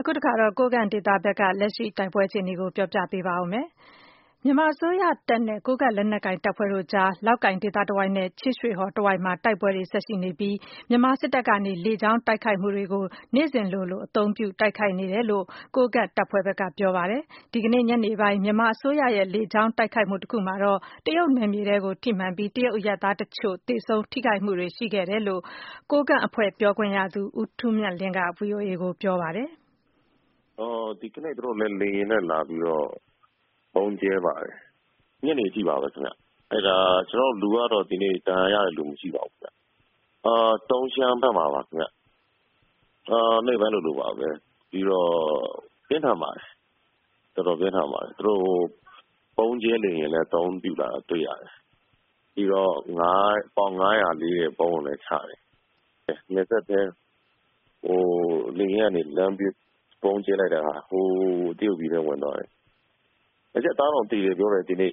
အခုတခါတော့ကိုးကန့်ဒေသဘက်ကလက်ရှိတိုက်ပွဲအခြေအနေကိုပြောပြပေးပါဦးမယ်။ မြန်မာအစိုးရတပ်နဲ့ကိုးကန့်လက်နက်ကိုင်တပ်ဖွဲ့တို့ကြား လောက်ကိုင်ဒေသတဝိုက်နဲ့ချင်းရွှေဟော်တဝိုက်မှာတိုက်ပွဲတွေဆက်ရှိနေပြီး မြန်မာစစ်တပ်ကနေလေကြောင်းတိုက်ခိုက်မှုတွေကိုနေ့စဉ်လိုအသုံးပြုတိုက်ခိုက်နေတယ်လို့ကိုးကန့်တပ်ဖွဲ့ဘက်ကပြောပါတယ်။ ဒီကနေ့ညနေပိုင်းမြန်မာအစိုးရရဲ့လေကြောင်းတိုက်ခိုက်မှုတခုမှာတော့တရုတ်နယ်မြေထဲကိုထိမှန်ပြီးတရုတ်အရပ်သားတချို့သေဆုံးထိခိုက်မှုတွေရှိခဲ့တယ်လို့ကိုးကန့်အဖွဲ့ပြောခွင့်ရသူဦးထူးမြတ်လင်းက VOA ကိုပြောပါတယ်။ဒီကနေ့သူတို့လည်းလေယာဉ်နဲ့လာပြီးတော့ဗုံးကျဲပါတယ်။ညနေအထိပါပဲခင်ဗျ။အဲ့ဒါကျွန်တော်လူကတော့ဒီနေ့ဒဏ်ရာရတဲ့လူမရှိပါဘူးခင်ဗျ။တုံးရှမ်းဘက်မှာပါခင်ဗျ။နေ့ပိုင်းလိုပါပဲ။ပြီးတော့ပြင်းထန်ပါတယ်။တော်တော်ပြင်းထန်ပါတယ်။သူတို့ဗုံးကျဲလေယာဉ်လည်းအသုံးပြုလာတာတွေ့ရတယ်။ပြီးတော့ပေါင်900လေးတဲ့ဗုံးကိုလည်းချတယ်။နယ်စပ်ထဲလေယာဉ်ကနေလမ်းပြီးဗုံးကျဲလိုက်တာဟာတရုတ်ပြည်ထဲဝင်သွားတယ်။အရက်သားတော့တည်တယ်ပြောတယ်ဒီနေ့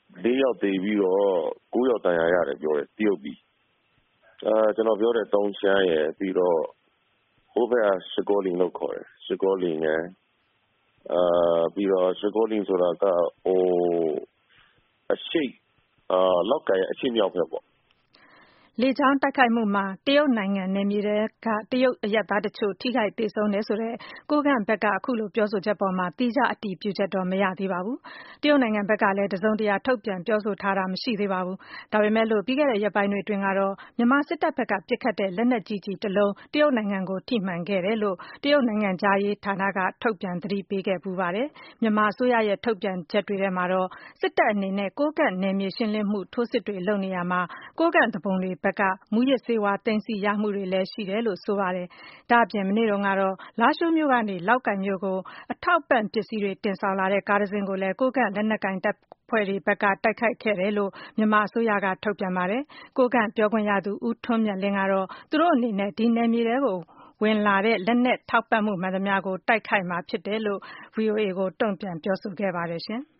4ယောက်သေပြီးတော့9ယောက်ဒဏ်ရာရတယ်ပြောတယ်တရုတ်ပြည်ကျွန်တော်ပြောတဲ့တုံးရှမ်းရယ်ပြီးတော့ဟိုဘက်ကရှစ်ကောလီလို့ခေါ်တယ်ရှစ်ကောလီနဲ့ပြီးတော့ရှစ်ကောလီဆိုတာကအရှိလောက်ကိုင်အရှိမြောက်ဘက်ပေါ့လေကြောင်းတိုက်ခိုက်မှုမှာတရုတ်နိုင်ငံနယ်မြေထဲကတရုတ်အရပ်သားတချို့ထိခိုက်သေဆုံးတယ်ဆိုတဲ့ကိုးကန့်ဘက်ကအခုလိုပြောဆိုချက်ပေါ်မှာသီးခြားအတည်ပြုချက်တော့မရသေးပါဘူး။တရုတ်နိုင်ငံဘက်ကလည်းတစုံတရာထုတ်ပြန်ပြောဆိုထားတာမရှိသေးပါဘူး။ဒါပေမဲ့လို့ပြီးခဲ့တဲ့ရက်ပိုင်းတွေအတွင်းကတော့မြန်မာစစ်တပ်ဘက်ကပစ်ခတ်တဲ့လက်နက်ကြီးတလုံးတရုတ်နိုင်ငံကိုထိမှန်ခဲ့တယ်လို့တရုတ်နိုင်ငံခြားရေးဌာနကထုတ်ပြန်သတိပေးခဲ့ဖူးပါတယ်။မြန်မာအစိုးရရဲ့ထုတ်ပြန်ချက်တွေထဲမှာတော့စစ်တပ်အနေနဲ့ကိုးကန့်နယ်မြေရှင်းလင်းမှုထိုးစစ်တွေလုပ်နေရာမှာကိုးကန့်သူပုန်တွေဘက်ကမူးယစ်ဆေးဝါးသိမ်းဆည်းရမှုတွေလည်းရှိတယ်လို့ဆိုပါတယ်။ဒါ့အပြင်မနေ့တုန်းကတော့လားရှိုးမြို့ကနေလောက်ကိုင်မြို့ကိုအထောက်အပံ့ပစ္စည်းတွေတင်ဆောင်လာတဲ့ကားတစ်စီးကိုလည်းကိုးကန့်လက်နက်ကိုင်တပ်ဖွဲ့တွေဘက်ကတိုက်ခိုက်ခဲ့တယ်လို့မြန်မာအစိုးရကထုတ်ပြန်ပါတယ်။ကိုးကန့်ပြောခွင့်ရသူဦးထွန်းမြတ်လင်းကတော့သူတို့အနေနဲ့ဒီနယ်မြေထဲကိုဝင်လာတဲ့လက်နက်ထောက်ပံ့မှုမှန်သမျှကိုတိုက်ခိုက်မှာဖြစ်တယ်လို့ VOA ကိုတုံ့ပြန်ပြောဆိုခဲ့ပါတယ်ရှင်။